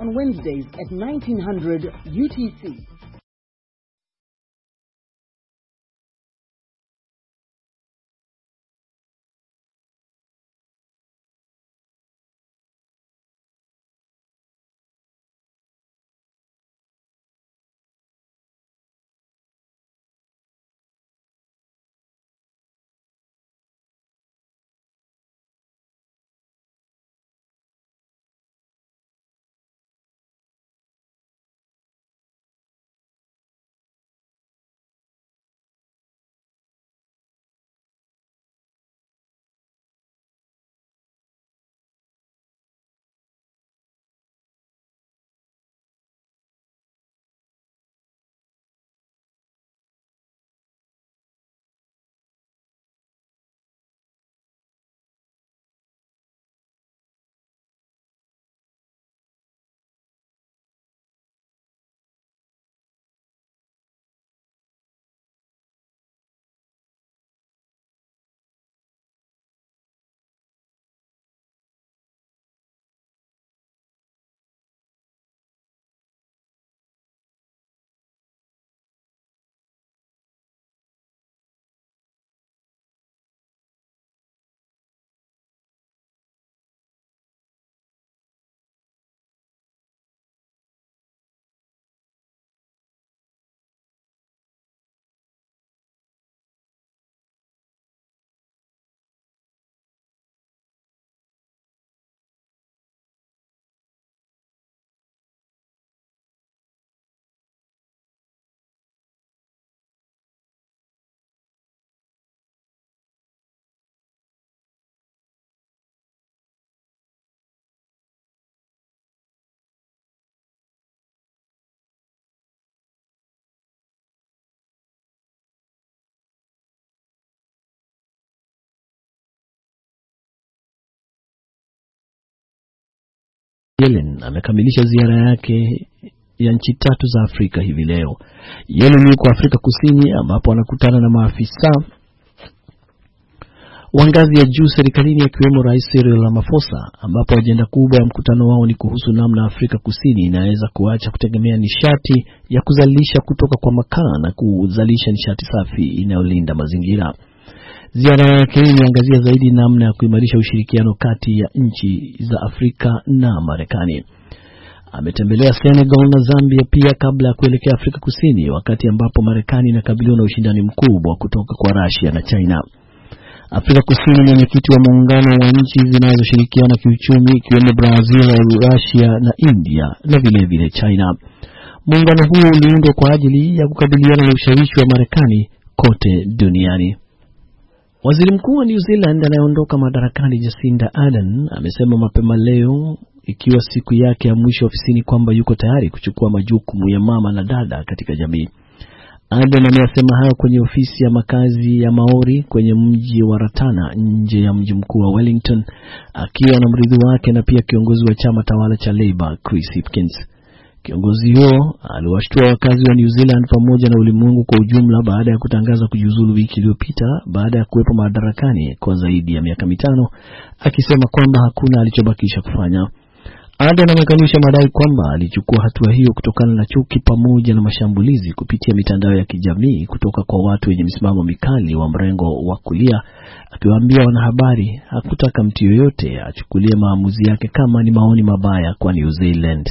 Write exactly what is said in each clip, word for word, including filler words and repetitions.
on Wednesdays at nineteen hundred U T C. Yellen amekamilisha ziara yake ya nchi tatu za Afrika hivi leo. Yellen yuko Afrika Kusini ambapo anakutana na maafisa wa ngazi ya juu serikalini akiwemo Rais Cyril Ramaphosa, ambapo ajenda kubwa ya mkutano wao ni kuhusu namna Afrika Kusini inaweza kuacha kutegemea nishati ya kuzalisha kutoka kwa makaa na kuzalisha nishati safi inayolinda mazingira. Ziara yake inaangazia zaidi namna ya kuimarisha ushirikiano kati ya nchi za Afrika na Marekani. Ametembelea Senegal na Zambia pia kabla ya kuelekea Afrika Kusini, wakati ambapo Marekani inakabiliwa na ushindani mkubwa kutoka kwa Russia na China. Afrika Kusini ni mwenyekiti wa muungano wa nchi zinazoshirikiana kiuchumi ikiwemo Brazil, Russia na India na vile vile China. Muungano huu uliundwa kwa ajili ya kukabiliana na ushawishi wa Marekani kote duniani. Waziri Mkuu wa New Zealand anayeondoka madarakani Jacinda Ardern amesema mapema leo, ikiwa siku yake ya mwisho ofisini, kwamba yuko tayari kuchukua majukumu ya mama na dada katika jamii. Ardern amesema hayo kwenye ofisi ya makazi ya Maori kwenye mji wa Ratana nje ya mji mkuu wa Wellington, akiwa na mrithi wake na pia kiongozi wa chama tawala cha Labour Chris Hipkins. Kiongozi huo aliwashtua wakazi wa New Zealand pamoja na ulimwengu kwa ujumla baada ya kutangaza kujiuzulu wiki iliyopita baada ya kuwepo madarakani kwa zaidi ya miaka mitano, akisema kwamba hakuna alichobakisha kufanya. Ardern amekanusha madai kwamba alichukua hatua hiyo kutokana na chuki pamoja na mashambulizi kupitia mitandao ya kijamii kutoka kwa watu wenye misimamo mikali wa mrengo wa kulia, akiwaambia wanahabari hakutaka mtu yoyote achukulie maamuzi yake kama ni maoni mabaya kwa New Zealand.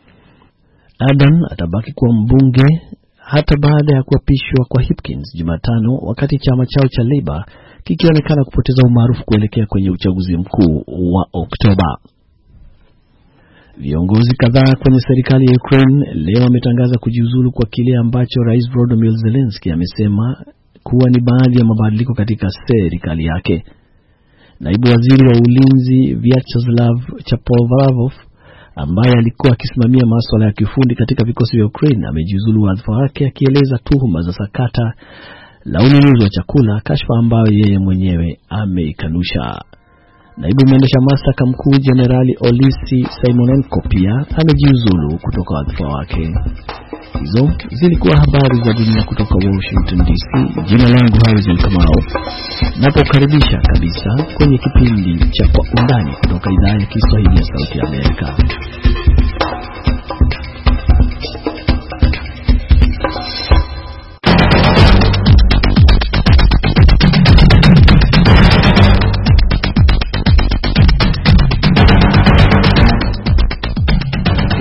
Ardern atabaki kuwa mbunge hata baada ya kuapishwa kwa Hipkins Jumatano, wakati chama chao cha Labour kikionekana kupoteza umaarufu kuelekea kwenye uchaguzi mkuu wa Oktoba. Viongozi kadhaa kwenye serikali ya Ukraine leo wametangaza kujiuzulu kwa kile ambacho Rais Volodymyr Zelensky amesema kuwa ni baadhi ya mabadiliko katika serikali yake. Naibu waziri wa ulinzi Vyacheslav Chapovalov, ambaye alikuwa akisimamia masuala ya kiufundi katika vikosi vya Ukraine, amejiuzulu wadhifa wake akieleza tuhuma za sakata la ununuzi wa chakula, kashfa ambayo yeye mwenyewe ameikanusha. Naibu mwendesha mashtaka mkuu Jenerali Olisi Simonenko pia amejiuzulu kutoka wadhifa wake. Hizo zilikuwa habari za dunia kutoka Washington D C. Jina langu Harrison Kamau. Napokaribisha kabisa kwenye kipindi cha Kwa Undani kutoka idhaa ya Kiswahili ya Sauti ya Amerika.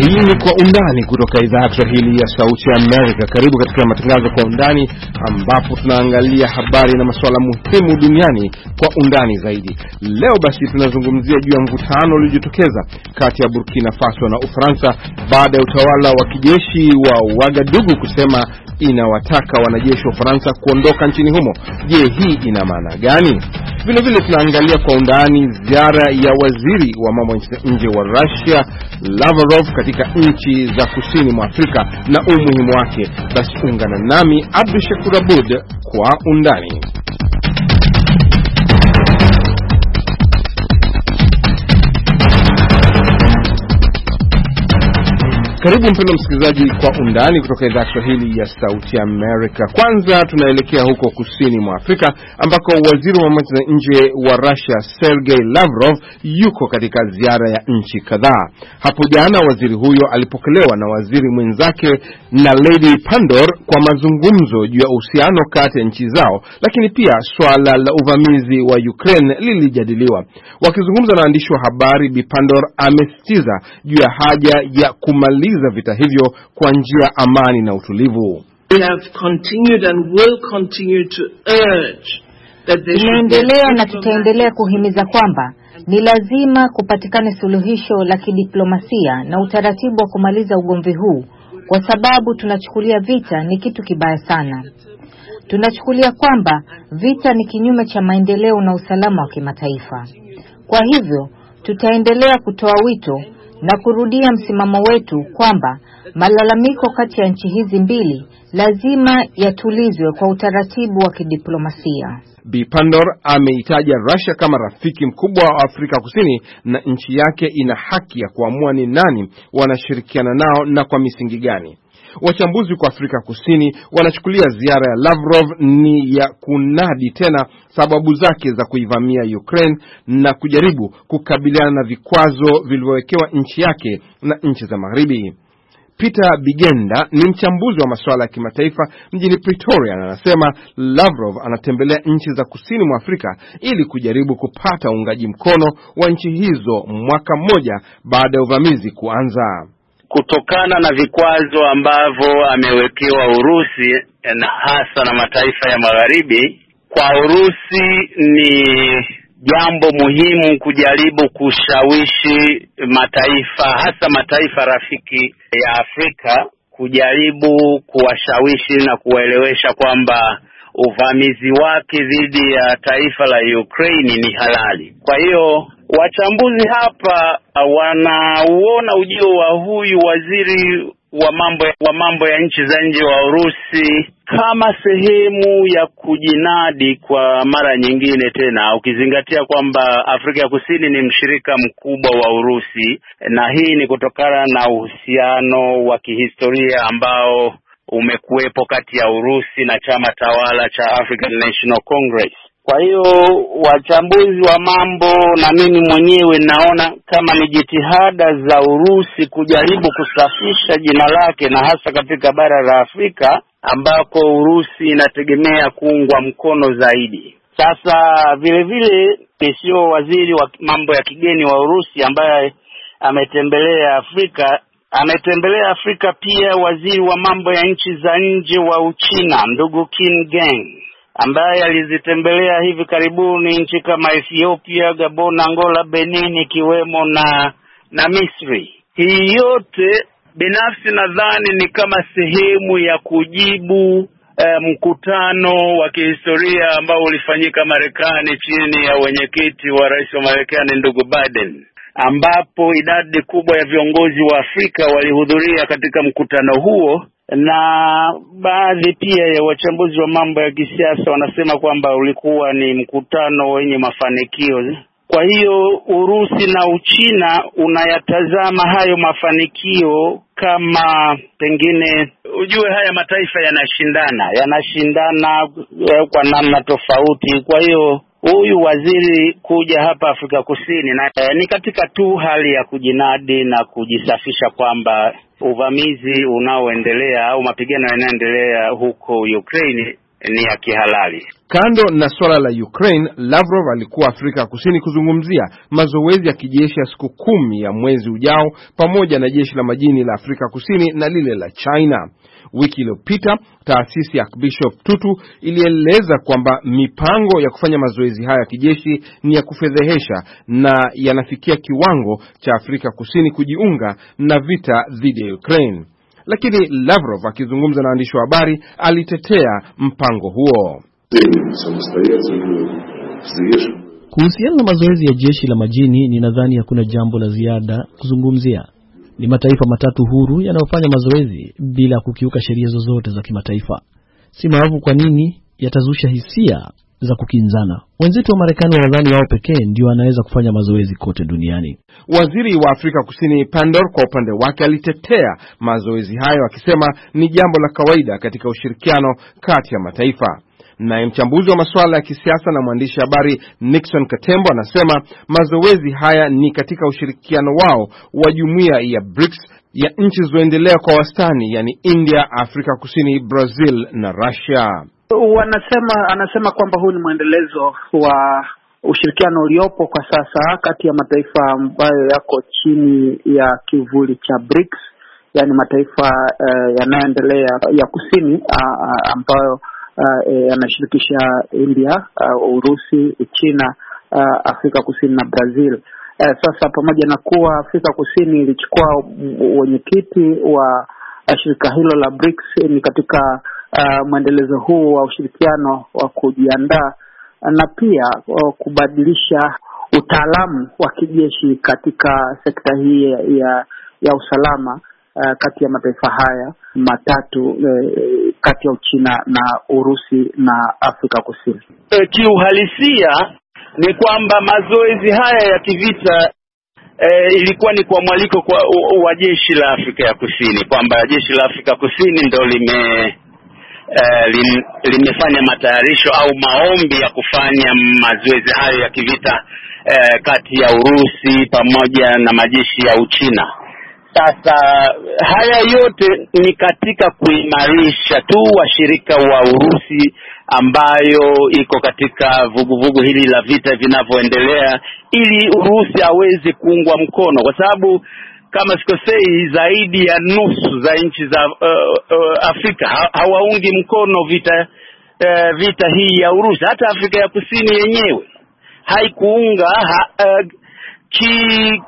Hii ni Kwa Undani kutoka idhaa ya Kiswahili ya Sauti ya Amerika. Karibu katika matangazo Kwa Undani ambapo tunaangalia habari na masuala muhimu duniani kwa undani zaidi. Leo basi tunazungumzia juu ya mvutano uliojitokeza kati ya Burkina Faso na Ufaransa baada ya utawala wa kijeshi wa Ouagadougou kusema inawataka wanajeshi wa Ufaransa kuondoka nchini humo. Je, hii ina maana gani? Vile vile tunaangalia kwa undani ziara ya waziri wa mambo ya nje wa Russia Lavrov katika nchi za kusini mwa Afrika na umuhimu wake. Basi ungana nami Abdul Shakur Abud kwa undani. Karibu mpendwa msikilizaji Kwa Undani kutoka idhaa ya Kiswahili ya Sauti ya Amerika. Kwanza tunaelekea huko kusini mwa Afrika ambako waziri wa mambo ya nje wa Russia Sergei Lavrov yuko katika ziara ya nchi kadhaa. Hapo jana waziri huyo alipokelewa na waziri mwenzake na Lady Pandor kwa mazungumzo juu ya uhusiano kati ya nchi zao, lakini pia swala la uvamizi wa Ukraine lilijadiliwa. Wakizungumza na waandishi wa habari, Bi Pandor amesisitiza juu ya haja ya kumaliza vita hivyo kwa njia amani na utulivu. We have continued and will continue to urge that there Tunaendelea na tutaendelea kuhimiza kwamba ni lazima kupatikane suluhisho la kidiplomasia na utaratibu wa kumaliza ugomvi huu, kwa sababu tunachukulia vita ni kitu kibaya sana. Tunachukulia kwamba vita ni kinyume cha maendeleo na usalama wa kimataifa. Kwa hivyo tutaendelea kutoa wito na kurudia msimamo wetu kwamba malalamiko kati ya nchi hizi mbili lazima yatulizwe kwa utaratibu wa kidiplomasia. Bi Pandor ameitaja Russia kama rafiki mkubwa wa Afrika Kusini na nchi yake ina haki ya kuamua ni nani wanashirikiana nao na kwa misingi gani. Wachambuzi kwa Afrika Kusini wanachukulia ziara ya Lavrov ni ya kunadi tena sababu zake za kuivamia Ukraine na kujaribu kukabiliana na vikwazo vilivyowekewa nchi yake na nchi za Magharibi. Peter Bigenda ni mchambuzi wa masuala ya kimataifa mjini Pretoria na anasema Lavrov anatembelea nchi za kusini mwa Afrika ili kujaribu kupata uungaji mkono wa nchi hizo mwaka mmoja baada ya uvamizi kuanza. Kutokana na vikwazo ambavyo amewekewa Urusi na hasa na mataifa ya Magharibi, kwa Urusi ni jambo muhimu kujaribu kushawishi mataifa, hasa mataifa rafiki ya Afrika, kujaribu kuwashawishi na kuwaelewesha kwamba uvamizi wake dhidi ya taifa la Ukraine ni halali. Kwa hiyo wachambuzi hapa wanauona ujio wa huyu waziri wa mambo wa mambo ya nchi za nje wa Urusi kama sehemu ya kujinadi kwa mara nyingine tena, ukizingatia kwamba Afrika Kusini ni mshirika mkubwa wa Urusi, na hii ni kutokana na uhusiano wa kihistoria ambao umekuwepo kati ya Urusi na chama tawala cha African National Congress. Kwa hiyo wachambuzi wa mambo na mimi mwenyewe naona kama ni jitihada za Urusi kujaribu kusafisha jina lake, na hasa katika bara la Afrika ambako Urusi inategemea kuungwa mkono zaidi. Sasa vile vile sio waziri wa mambo ya kigeni wa Urusi ambaye ametembelea Afrika, ametembelea Afrika pia waziri wa mambo ya nchi za nje wa Uchina ndugu Qin Gang, ambaye alizitembelea hivi karibuni nchi kama Ethiopia, Gabon, Angola, Benin ikiwemo na na Misri. Hii yote binafsi nadhani ni kama sehemu ya kujibu eh, mkutano wa kihistoria ambao ulifanyika Marekani chini ya wenyekiti wa rais wa Marekani ndugu Biden, ambapo idadi kubwa ya viongozi wa Afrika walihudhuria katika mkutano huo, na baadhi pia ya wachambuzi wa mambo ya kisiasa wanasema kwamba ulikuwa ni mkutano wenye mafanikio. Kwa hiyo Urusi na Uchina unayatazama hayo mafanikio kama pengine, ujue haya mataifa yanashindana, yanashindana kwa namna tofauti. Kwa hiyo huyu waziri kuja hapa Afrika Kusini na eh, ni katika tu hali ya kujinadi na kujisafisha kwamba uvamizi unaoendelea au mapigano yanayoendelea huko Ukraine ni ya kihalali. Kando na swala la Ukraine, Lavrov alikuwa Afrika Kusini kuzungumzia mazoezi ya kijeshi ya siku kumi ya mwezi ujao pamoja na jeshi la majini la Afrika Kusini na lile la China. Wiki iliyopita, taasisi ya Bishop Tutu ilieleza kwamba mipango ya kufanya mazoezi haya ya kijeshi ni ya kufedhehesha na yanafikia kiwango cha Afrika Kusini kujiunga na vita dhidi ya Ukraine. Lakini Lavrov akizungumza na waandishi wa habari alitetea mpango huo. Kuhusiana na mazoezi ya jeshi la majini, ninadhani hakuna jambo la ziada kuzungumzia. Ni mataifa matatu huru yanayofanya mazoezi bila kukiuka sheria zozote za kimataifa. Si maajabu kwa nini yatazusha hisia za kukinzana. Wenzetu wa Marekani wanadhani wao pekee ndio wanaweza kufanya mazoezi kote duniani. Waziri wa Afrika Kusini Pandor kwa upande wake alitetea mazoezi hayo akisema ni jambo la kawaida katika ushirikiano kati ya mataifa. Na mchambuzi wa masuala ya kisiasa na mwandishi habari Nixon Katembo anasema mazoezi haya ni katika ushirikiano wao wa jumuiya ya BRICS ya nchi zilizoendelea kwa wastani, yani India, Afrika Kusini, Brazil na Russia. Wanasema anasema kwamba huu ni muendelezo wa ushirikiano uliopo kwa sasa kati ya mataifa ambayo yako chini ya kivuli cha BRICS, yani mataifa uh, yanayoendelea ya kusini uh, ambayo yanashirikisha uh, India, uh, Urusi, China, uh, Afrika Kusini na Brazil. Uh, sasa pamoja na kuwa Afrika Kusini ilichukua wenyekiti wa uh, shirika hilo la BRICS, ni katika uh, mwendelezo huu wa ushirikiano wa kujiandaa na pia uh, kubadilisha utaalamu wa kijeshi katika sekta hii ya, ya, ya usalama uh, kati ya mataifa haya matatu uh, kati ya Uchina na Urusi na Afrika Kusini. E, kiuhalisia ni kwamba mazoezi haya ya kivita e, ilikuwa ni kwa mwaliko kwa wa jeshi la Afrika ya Kusini, kwamba jeshi la Afrika Kusini ndio lime e, lim, limefanya matayarisho au maombi ya kufanya mazoezi hayo ya kivita e, kati ya Urusi pamoja na majeshi ya Uchina. Sasa haya yote ni katika kuimarisha tu washirika wa Urusi ambayo iko katika vuguvugu hili la vita vinavyoendelea, ili Urusi aweze kuungwa mkono, kwa sababu kama sikosei zaidi ya nusu za nchi za uh, uh, Afrika ha, hawaungi mkono vita uh, vita hii ya Urusi. Hata Afrika ya Kusini yenyewe haikuunga ha, uh, ki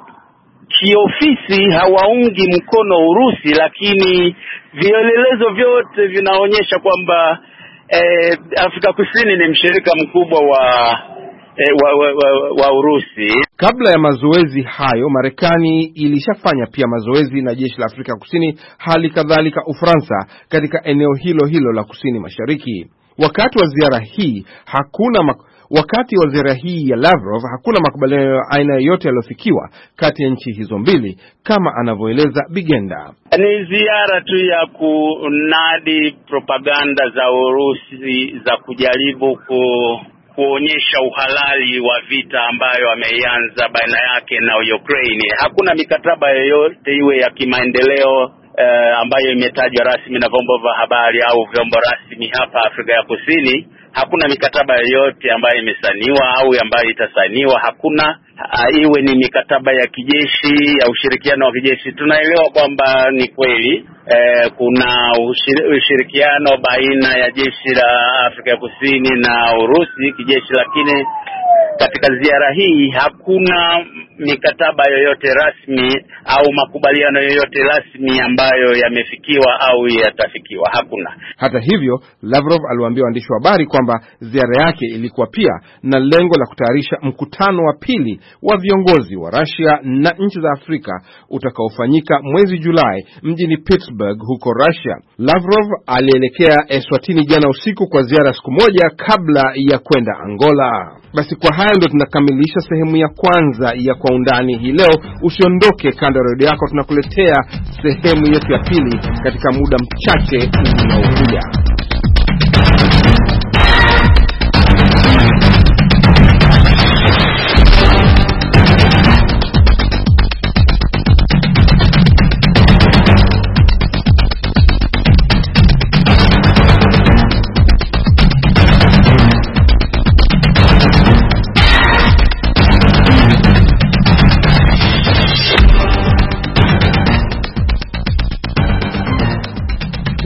kiofisi hawaungi mkono Urusi, lakini vielelezo vyote vinaonyesha kwamba eh, Afrika Kusini ni mshirika mkubwa wa, eh, wa, wa, wa wa Urusi. Kabla ya mazoezi hayo, Marekani ilishafanya pia mazoezi na jeshi la Afrika Kusini, hali kadhalika Ufaransa katika eneo hilo hilo la kusini mashariki. Wakati wa ziara hii hakuna mak- wakati wa ziara hii ya Lavrov hakuna makubaliano ya aina yoyote yaliyofikiwa kati ya nchi hizo mbili, kama anavyoeleza Bigenda. Ni ziara tu ya kunadi propaganda za Urusi za kujaribu ku kuonyesha uhalali wa vita ambayo ameianza baina yake na Ukraine. Hakuna mikataba yoyote iwe ya kimaendeleo Uh, ambayo imetajwa rasmi na vyombo vya habari au vyombo rasmi hapa Afrika ya Kusini. Hakuna mikataba yoyote ambayo imesaniwa au ambayo itasaniwa. Hakuna uh, iwe ni mikataba ya kijeshi, ya ushirikiano wa kijeshi. Tunaelewa kwamba ni kweli uh, kuna ushir- ushirikiano baina ya jeshi la Afrika ya Kusini na Urusi kijeshi, lakini katika ziara hii hakuna mikataba yoyote rasmi au makubaliano yoyote rasmi ambayo yamefikiwa au yatafikiwa. Hakuna. Hata hivyo, Lavrov aliwaambia waandishi wa habari kwamba ziara yake ilikuwa pia na lengo la kutayarisha mkutano wa pili wa viongozi wa Russia na nchi za Afrika utakaofanyika mwezi Julai mjini Pittsburgh huko Russia. Lavrov alielekea Eswatini jana usiku kwa ziara siku moja kabla ya kwenda Angola. Basi kwa haya ndio tunakamilisha sehemu ya kwanza ya Kwa Undani hii leo. Usiondoke kando ya redio yako, tunakuletea sehemu yetu ya pili katika muda mchache unaokuja.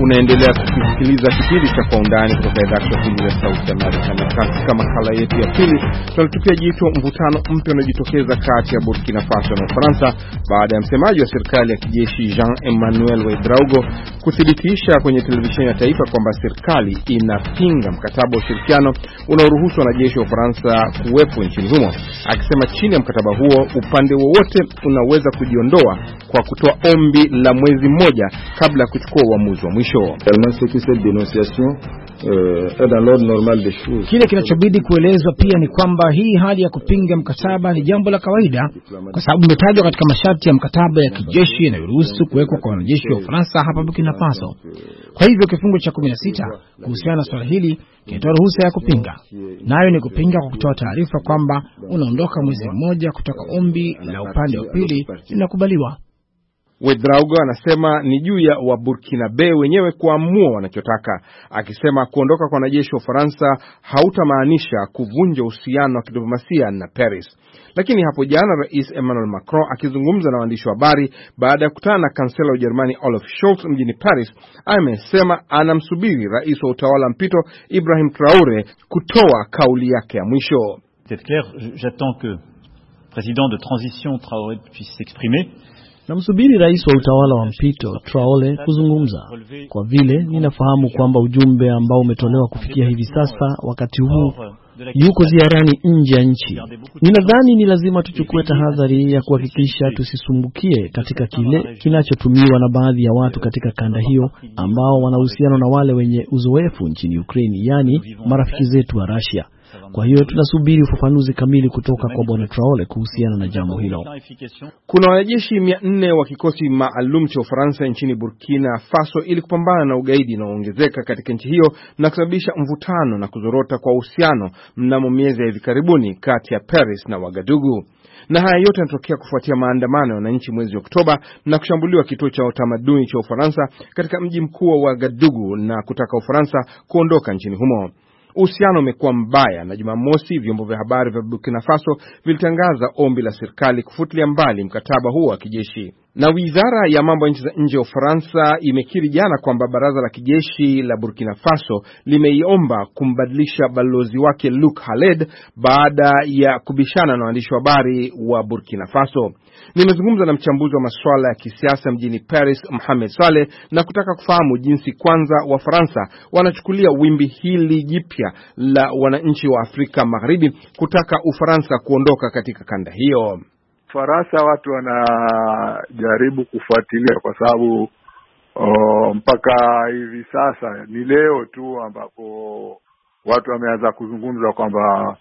Unaendelea kusikiliza kipindi cha Kwa Undani kutoka idhaa ya Kiswahili ya Sauti ya Amerika. Na katika makala yetu ya pili tunatupia jicho mvutano mpya unajitokeza kati ya Burkina Faso na Ufaransa baada ya msemaji wa serikali ya kijeshi Jean-Emmanuel Ouedraogo kuthibitisha kwenye televisheni ya taifa kwamba serikali inapinga mkataba wa ushirikiano unaoruhusu wanajeshi wa Ufaransa kuwepo nchini humo, akisema chini ya mkataba huo upande wowote unaweza kujiondoa kwa kutoa ombi la mwezi mmoja kabla ya kuchukua uamuzi wa mwisho. Kile kinachobidi kuelezwa pia ni kwamba hii hali ya kupinga mkataba ni jambo la kawaida kwa sababu imetajwa katika masharti ya mkataba ya kijeshi yanayoruhusu kuwekwa kwa wanajeshi wa Ufaransa hapa Burkina Faso. Kwa hivyo kifungu cha kumi na sita kuhusiana na swala hili kinatoa ruhusa ya kupinga, nayo ni kupinga kwa kutoa taarifa kwamba unaondoka mwezi mmoja kutoka ombi la upande wa pili linakubaliwa. Ouedraogo anasema ni juu ya wa Burkinabe wenyewe kuamua wanachotaka, akisema kuondoka kwa wanajeshi wa Ufaransa hautamaanisha kuvunja uhusiano wa kidiplomasia na Paris. Lakini hapo jana Rais Emmanuel Macron akizungumza na waandishi wa habari baada ya kukutana na kansela wa Ujerumani Olaf Scholz mjini Paris, amesema anamsubiri rais wa utawala mpito Ibrahim Traore kutoa kauli yake ya mwisho. C'est clair, j'attends que président de transition Traoré puisse s'exprimer. Namsubiri rais wa utawala wa mpito Traore kuzungumza, kwa vile ninafahamu kwamba ujumbe ambao umetolewa kufikia hivi sasa wakati huu yuko ziarani nje ya nchi. Ninadhani ni lazima tuchukue tahadhari ya kuhakikisha tusisumbukie katika kile kinachotumiwa na baadhi ya watu katika kanda hiyo ambao wanahusiana na wale wenye uzoefu nchini Ukraine, yani marafiki zetu wa Russia. Kwa hiyo tunasubiri ufafanuzi kamili kutoka kwa Bwana Traore kuhusiana na jambo hilo. Kuna wanajeshi mia nne wa kikosi maalum cha Ufaransa nchini Burkina Faso ili kupambana na ugaidi unaoongezeka katika nchi hiyo na kusababisha mvutano na kuzorota kwa uhusiano mnamo miezi ya hivi karibuni kati ya Paris na Ouagadougou. Na haya yote yanatokea kufuatia maandamano ya wananchi mwezi Oktoba na kushambuliwa kituo cha utamaduni cha Ufaransa katika mji mkuu wa Ouagadougou na kutaka Ufaransa kuondoka nchini humo. Uhusiano umekuwa mbaya na Jumamosi vyombo vya habari vya Burkina Faso vilitangaza ombi la serikali kufutilia mbali mkataba huo wa kijeshi. Na wizara ya mambo ya nchi za nje ya Ufaransa imekiri jana kwamba baraza la kijeshi la Burkina Faso limeiomba kumbadilisha balozi wake Luc Haled baada ya kubishana na waandishi wa habari wa Burkina Faso. Nimezungumza na mchambuzi wa masuala ya kisiasa mjini Paris, Mohamed Saleh, na kutaka kufahamu jinsi kwanza wa Faransa wanachukulia wimbi hili jipya la wananchi wa Afrika Magharibi kutaka Ufaransa kuondoka katika kanda hiyo. Faransa watu wanajaribu kufuatilia kwa sababu mpaka hivi sasa ni leo tu ambapo watu wameanza kuzungumza kwamba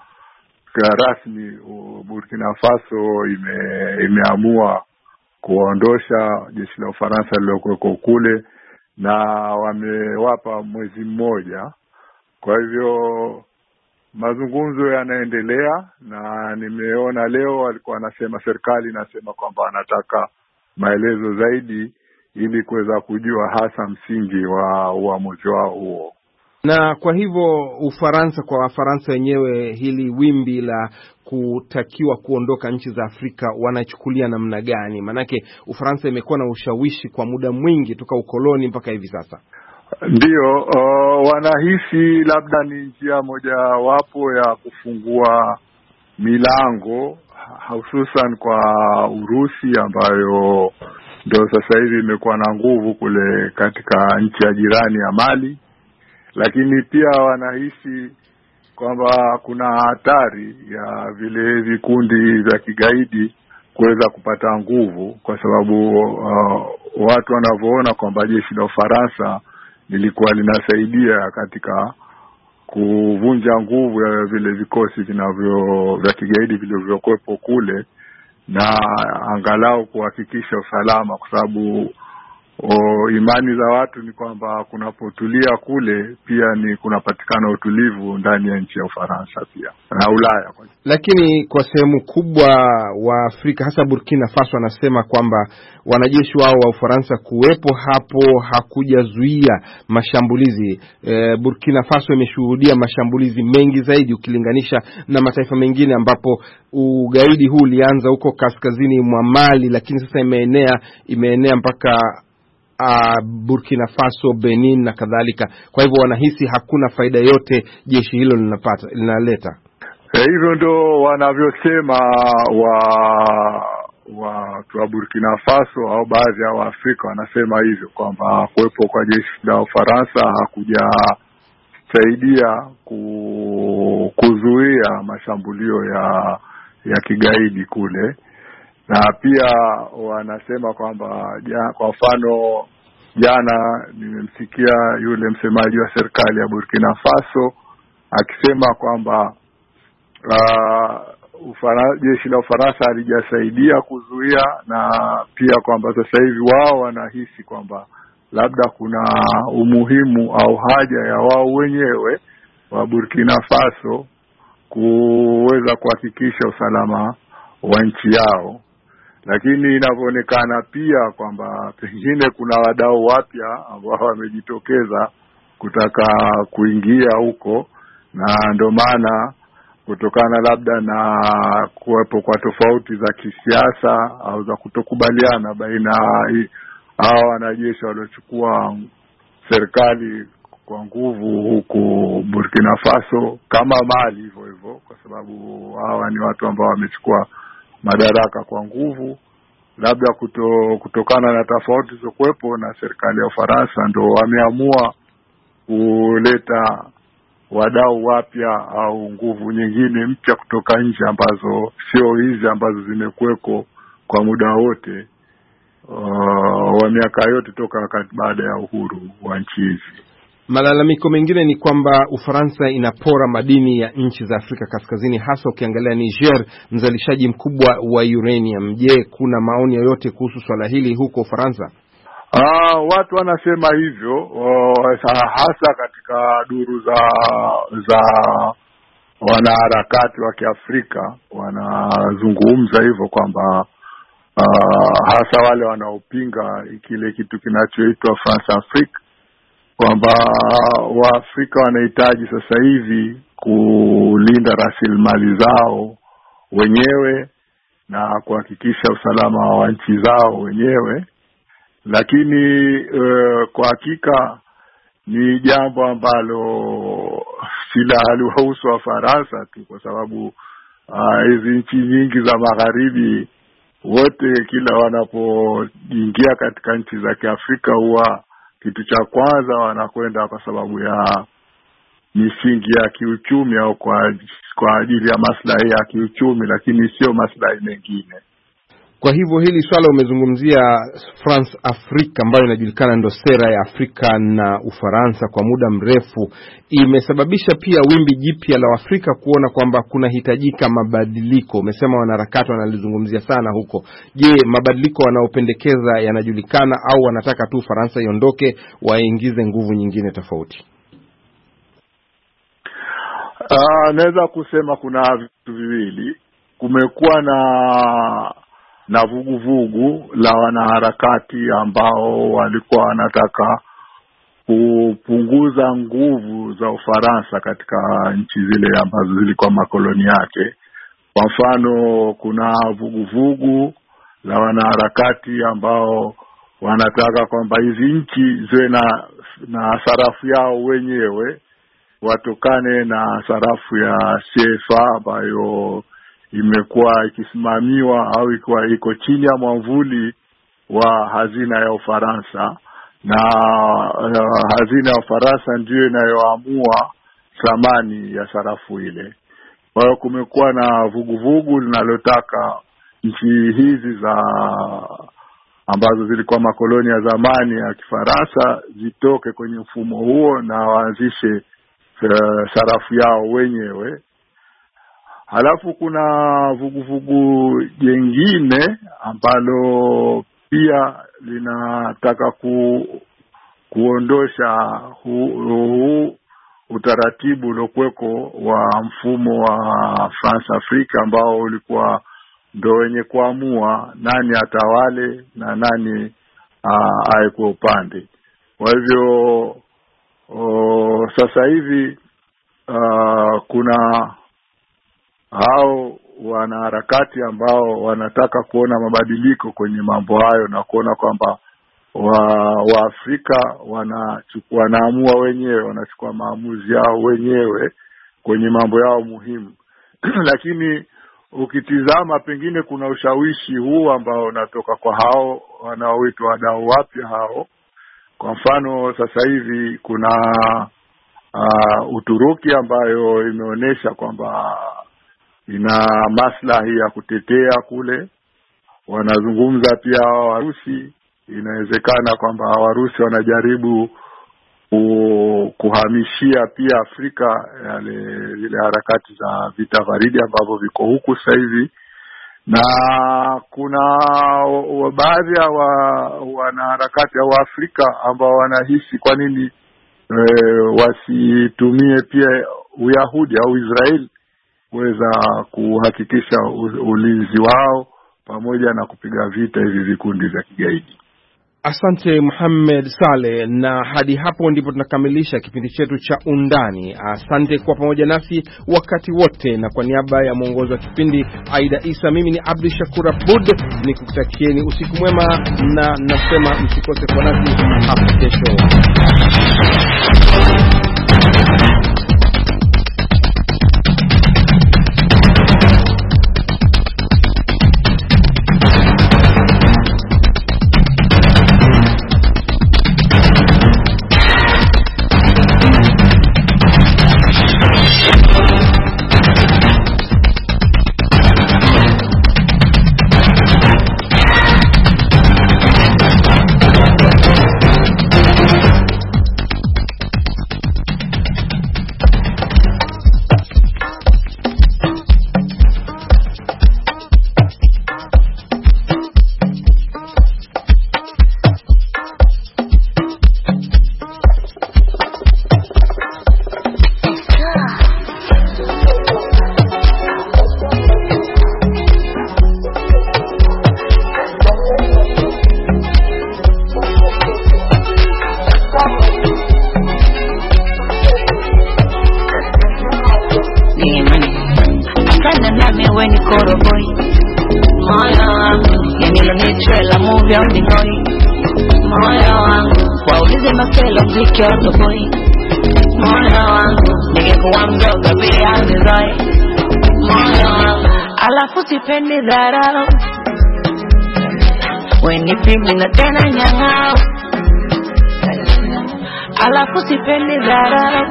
rasmi Burkina Faso ime, imeamua kuondosha jeshi la Ufaransa lililoko kule na wamewapa mwezi mmoja. Kwa hivyo mazungumzo yanaendelea na nimeona leo walikuwa wanasema serikali inasema kwamba wanataka maelezo zaidi ili kuweza kujua hasa msingi wa uamuzi wao huo. Na kwa hivyo Ufaransa, kwa Wafaransa wenyewe hili wimbi la kutakiwa kuondoka nchi za Afrika wanachukulia namna gani? Manake Ufaransa imekuwa na ushawishi kwa muda mwingi toka ukoloni mpaka hivi sasa. Ndio, uh, wanahisi labda ni njia moja wapo ya kufungua milango hususan kwa Urusi ambayo ndio sasa hivi imekuwa na nguvu kule katika nchi ya jirani ya Mali. Lakini pia wanahisi kwamba kuna hatari ya vile vikundi vya kigaidi kuweza kupata nguvu kwa sababu uh, watu wanavyoona kwamba jeshi la Ufaransa lilikuwa linasaidia katika kuvunja nguvu ya vile vikosi vinavyo vya kigaidi vilivyokuwepo kule na angalau kuhakikisha usalama, kwa sababu O, imani za watu ni kwamba kunapotulia kule pia ni kunapatikana utulivu ndani ya nchi ya Ufaransa pia na Ulaya. Lakini kwa sehemu kubwa wa Afrika hasa Burkina Faso wanasema kwamba wanajeshi wao wa Ufaransa kuwepo hapo hakujazuia mashambulizi. E, Burkina Faso imeshuhudia mashambulizi mengi zaidi ukilinganisha na mataifa mengine ambapo ugaidi huu ulianza huko kaskazini mwa Mali, lakini sasa imeenea imeenea mpaka uh, Burkina Faso, Benin na kadhalika. Kwa hivyo wanahisi hakuna faida yote jeshi hilo linapata linaleta. Hivyo ndo wanavyosema wa wa wa Burkina Faso au baadhi ya Waafrika wanasema hivyo kwamba kuwepo kwa jeshi la Ufaransa hakujasaidia ku, kuzuia mashambulio ya ya kigaidi kule. Na pia wanasema kwamba kwa mfano jana nimemsikia yule msemaji wa serikali ya Burkina Faso akisema kwamba uh, Ufara, jeshi la Ufaransa halijasaidia kuzuia, na pia kwamba sasa hivi wao wanahisi kwamba labda kuna umuhimu au haja ya wao wenyewe wa Burkina Faso kuweza kuhakikisha usalama wa nchi yao. Lakini inavyoonekana pia kwamba pengine kuna wadau wapya ambao wamejitokeza kutaka kuingia huko, na ndio maana kutokana labda na kuwepo kwa tofauti za kisiasa au za kutokubaliana baina hao wanajeshi waliochukua serikali kwa nguvu huku Burkina Faso kama Mali hivyo hivyo, kwa sababu hawa ni watu ambao wamechukua madaraka kwa nguvu, labda kuto, kutokana na tofauti zilizokuwepo na serikali ya Ufaransa ndio wameamua kuleta wadau wapya au nguvu nyingine mpya kutoka nje ambazo sio hizi ambazo zimekuweko kwa muda wote uh, wa miaka yote toka baada ya uhuru wa nchi hizi. Malalamiko mengine ni kwamba Ufaransa inapora madini ya nchi za Afrika Kaskazini, hasa ukiangalia Niger, mzalishaji mkubwa wa uranium. Je, kuna maoni yoyote kuhusu swala hili huko Ufaransa? Ah, watu wanasema hivyo, uh, hasa katika duru za za wanaharakati wa Kiafrika wanazungumza hivyo kwamba uh, hasa wale wanaopinga kile kitu kinachoitwa France Afrique, kwamba Waafrika wanahitaji sasa hivi kulinda rasilimali zao wenyewe na kuhakikisha usalama wa nchi zao wenyewe. Lakini uh, kwa hakika ni jambo ambalo sila haliwahusu wa Faransa tu, kwa sababu hizi uh, nchi nyingi za magharibi wote kila wanapoingia katika nchi za Kiafrika huwa kitu cha kwanza wanakwenda kwa sababu ya misingi ya kiuchumi au kwa kwa ajili ya maslahi ya kiuchumi, lakini sio maslahi mengine. Kwa hivyo hili swala umezungumzia France Africa ambayo inajulikana ndo sera ya Afrika na Ufaransa kwa muda mrefu, imesababisha pia wimbi jipya la Afrika kuona kwamba kuna hitajika mabadiliko. Umesema wanaharakati wanalizungumzia sana huko. Je, mabadiliko wanaopendekeza yanajulikana au wanataka tu Ufaransa iondoke waingize nguvu nyingine tofauti? Ah, naweza kusema kuna vitu viwili. Kumekuwa na na vuguvugu la wanaharakati ambao walikuwa wanataka kupunguza nguvu za Ufaransa katika nchi zile ambazo zilikuwa makoloni yake. Kwa mfano, kuna vuguvugu la wanaharakati ambao wanataka kwamba hizi nchi ziwe na na sarafu yao wenyewe, watokane na sarafu ya C F A ambayo imekuwa ikisimamiwa au ikiwa iko chini ya mwavuli wa hazina ya Ufaransa, na uh, hazina ya Ufaransa ndio inayoamua thamani ya sarafu ile. Kwa hiyo kumekuwa na vuguvugu linalotaka nchi hizi za ambazo zilikuwa makoloni ya zamani ya Kifaransa zitoke kwenye mfumo huo na waanzishe uh, sarafu yao wenyewe. Halafu kuna vuguvugu jengine ambalo pia linataka ku, kuondosha huu hu, utaratibu uliokuweko wa mfumo wa France Africa ambao ulikuwa ndio wenye kuamua nani atawale na nani awe kwa upande. Kwa hivyo o, sasa hivi a, kuna hao wanaharakati ambao wanataka kuona mabadiliko kwenye mambo hayo na kuona kwamba wa wa Afrika wanachukua wanaamua wenyewe, wanachukua maamuzi yao wenyewe kwenye mambo yao muhimu. Lakini ukitizama pengine kuna ushawishi huu ambao unatoka kwa hao wanaoitwa wadau wapya hao. Kwa mfano sasa hivi kuna uh, Uturuki ambayo imeonyesha kwamba ina maslahi ya kutetea kule. Wanazungumza pia Warusi, inawezekana kwamba Warusi wanajaribu kuhamishia pia Afrika yale zile harakati za vita baridi ambavyo viko huku sasa hivi. Na kuna baadhi ya wa, wanaharakati wa Afrika ambao wanahisi kwa nini e, wasitumie pia Uyahudi au Israeli kuweza kuhakikisha ulinzi wao pamoja na kupiga vita hivi vikundi vya kigaidi. Asante Muhammad Saleh, na hadi hapo ndipo tunakamilisha kipindi chetu cha Undani. Asante kwa pamoja nasi wakati wote, na kwa niaba ya mwongozi wa kipindi Aida Isa, mimi ni Abdul Shakur Abud, nikukutakieni usiku mwema na nasema msikose kwa nasi hapo kesho. Sipendi dharau, wenipimbi na tena nyang'ao. Alafu sipendi dharau,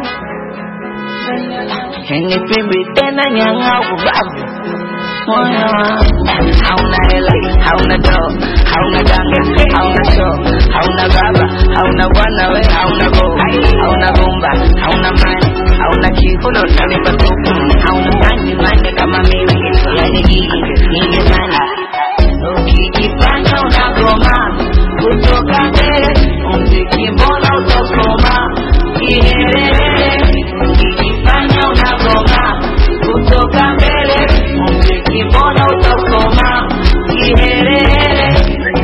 wenipimbi tena nyang'ao. Babu moyo wangu hauna hela, hauna doo, hauna dange, hauna show, hauna baba, hauna bwana we, hauna go, hauna bomba, hauna mani, hauna kifuno tani patupu, hauna mani mani kama mimi. Yani gigi, gigi sana. Ukijifanya unagoma kutoka mbele, mziki mbona utosoma kiherehere. Ukijifanya unagoma kutoka mbele, mziki mbona utosoma kiherehere.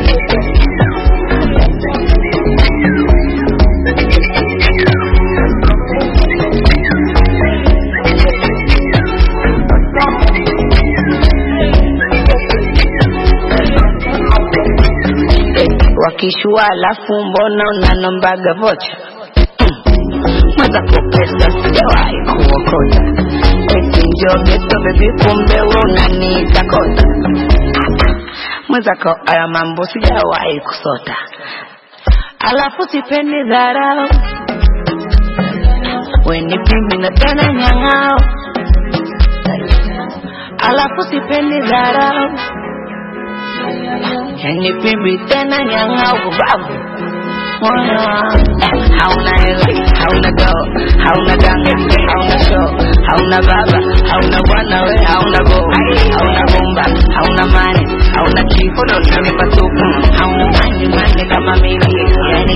Wakishua alafu mbona unanombaga vocha? Mwaza kupesa sijawahi kuokota. Eti njo geto baby kumbe unaniita kota. Mwaza kwa aya mambo sijawahi kusota. Alafu sipendi dharau, wenipimbi na tena nyang'ao. Alafu sipendi dharau, yani pimbi tena nyang'ao. Babu moyo wangu hauna hela, hauna doo, hauna dange, hauna show, hauna baba, hauna bwana we, hauna go, hauna bomba, hauna mani, hauna kifuno tani patupu, hauna mani mani kama mimi. Yani